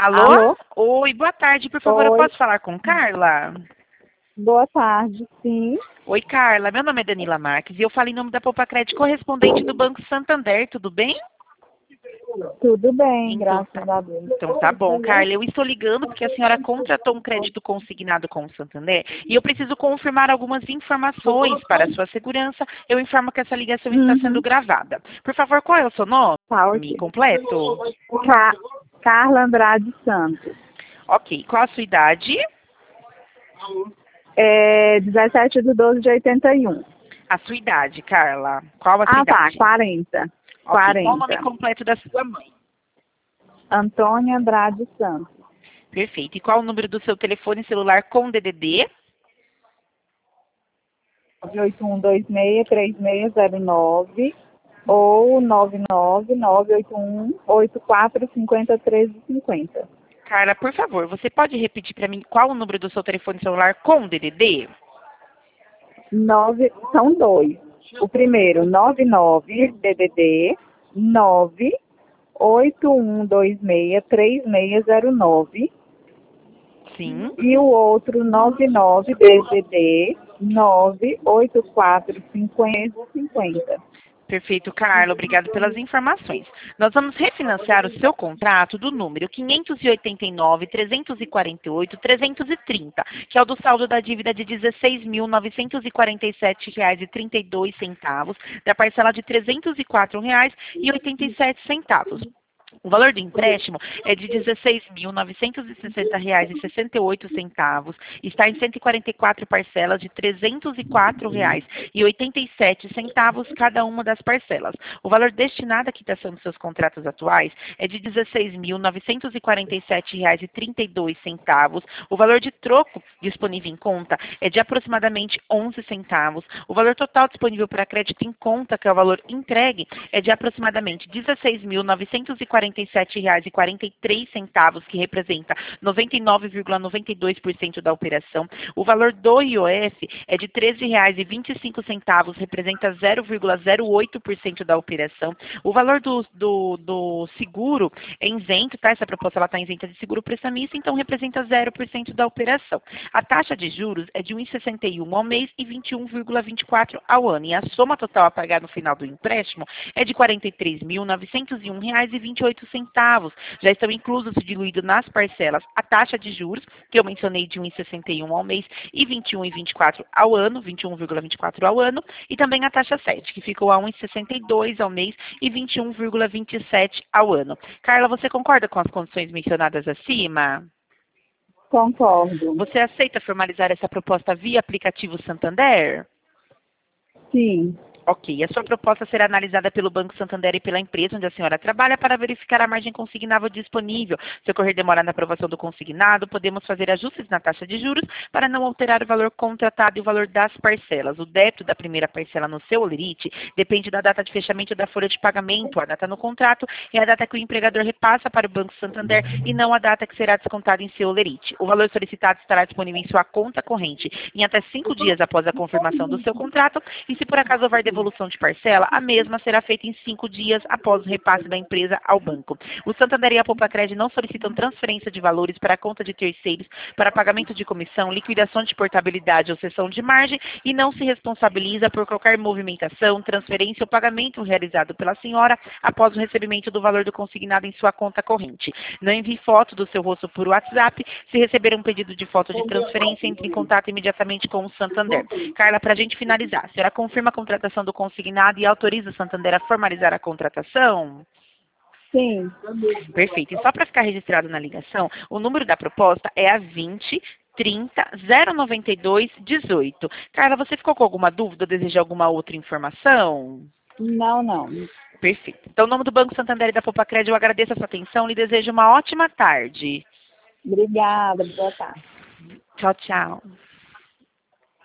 Alô? Alô? Oi, boa tarde. Por favor, eu Oi, posso falar com Carla? boa tarde, sim. Oi, Carla. Meu nome é Danila Marques e eu falo em nome da Poupa Crédito correspondente do Banco Santander. Tudo bem? Tudo bem, Então tá, graças a Deus. então tá bom, Carla. Eu estou ligando porque a senhora contratou um crédito consignado com o Santander e eu preciso confirmar algumas informações para a sua segurança. Eu informo que essa ligação está sendo Uhum. gravada. Por favor, qual é o seu nome Tá, ok. completo? Ca- Carla Andrade Santos. Ok. Qual a sua idade? 17/12/81. A sua idade, Carla. Qual a sua Ah, tá, idade? 40. Ok. Qual o nome 40. completo da sua mãe? Antônia Andrade Santos. Perfeito. E qual o número do seu telefone celular com DDD? 981263609 ou 9998184501350. Carla, por favor, você pode repetir para mim qual o número do seu telefone celular com DDD? São dois. O primeiro, 99 DDD 981263609 Sim. e o outro 99 DDD 9845050. Perfeito, Carla. Obrigado pelas informações. Nós vamos refinanciar o seu contrato do número 589.348.330, que é o do saldo da dívida de R$ 16.947,32, da parcela de R$ 304,87. O valor do empréstimo é de R$ 16.960,68. Está em 144 parcelas de R$ 304,87 cada uma das parcelas. O valor destinado à quitação dos seus contratos atuais é de R$ 16.947,32. O valor de troco disponível em conta é de aproximadamente 11 centavos. O valor total disponível para crédito em conta, que é o valor entregue, é de aproximadamente R$ 16.947,43, que representa 99,92% da operação. O valor do IOF é de R$ 13,25, representa 0,08% da operação. O valor do seguro é isento, tá? Essa proposta está isenta de seguro prestamista, então representa 0% da operação. A taxa de juros é de 1,61 ao mês e 21,24 ao ano. E a soma total a pagar no final do empréstimo é de R$ 43.901,28. Já estão inclusos e diluídos nas parcelas a taxa de juros, que eu mencionei, de 1,61 ao mês e 21,24 ao ano, 21,24 ao ano, e também a taxa 7, que ficou a 1,62 ao mês e 21,27 ao ano. Carla, você concorda com as condições mencionadas acima? Concordo. Você aceita formalizar essa proposta via aplicativo Santander? Sim. Ok, a sua proposta será analisada pelo Banco Santander e pela empresa onde a senhora trabalha para verificar a margem consignável disponível. Se ocorrer demora na aprovação do consignado, podemos fazer ajustes na taxa de juros para não alterar o valor contratado e o valor das parcelas. O débito da primeira parcela no seu holerite depende da data de fechamento da folha de pagamento. A data no contrato é a data que o empregador repassa para o Banco Santander e não a data que será descontada em seu holerite. O valor solicitado estará disponível em sua conta corrente em até 5 dias após a confirmação do seu contrato e, se por acaso houver devolução de parcela, a mesma será feita em 5 dias após o repasse da empresa ao banco. O Santander e a Poupa Crédito não solicitam transferência de valores para a conta de terceiros para pagamento de comissão, liquidação de portabilidade ou cessão de margem e não se responsabiliza por qualquer movimentação, transferência ou pagamento realizado pela senhora após o recebimento do valor do consignado em sua conta corrente. Não envie foto do seu rosto por WhatsApp. Se receber um pedido de foto de transferência, entre em contato imediatamente com o Santander. Carla, para a gente finalizar, a senhora confirma a contratação do consignado e autoriza o Santander a formalizar a contratação? Sim. Perfeito. E só para ficar registrado na ligação, o número da proposta é a 20 30 092 18. Carla, você ficou com alguma dúvida ou deseja alguma outra informação? Não, não. Perfeito. Então, em nome do Banco Santander e da Poupa Crédito, eu agradeço a sua atenção e lhe desejo uma ótima tarde. Obrigada, boa tarde. Tchau, tchau.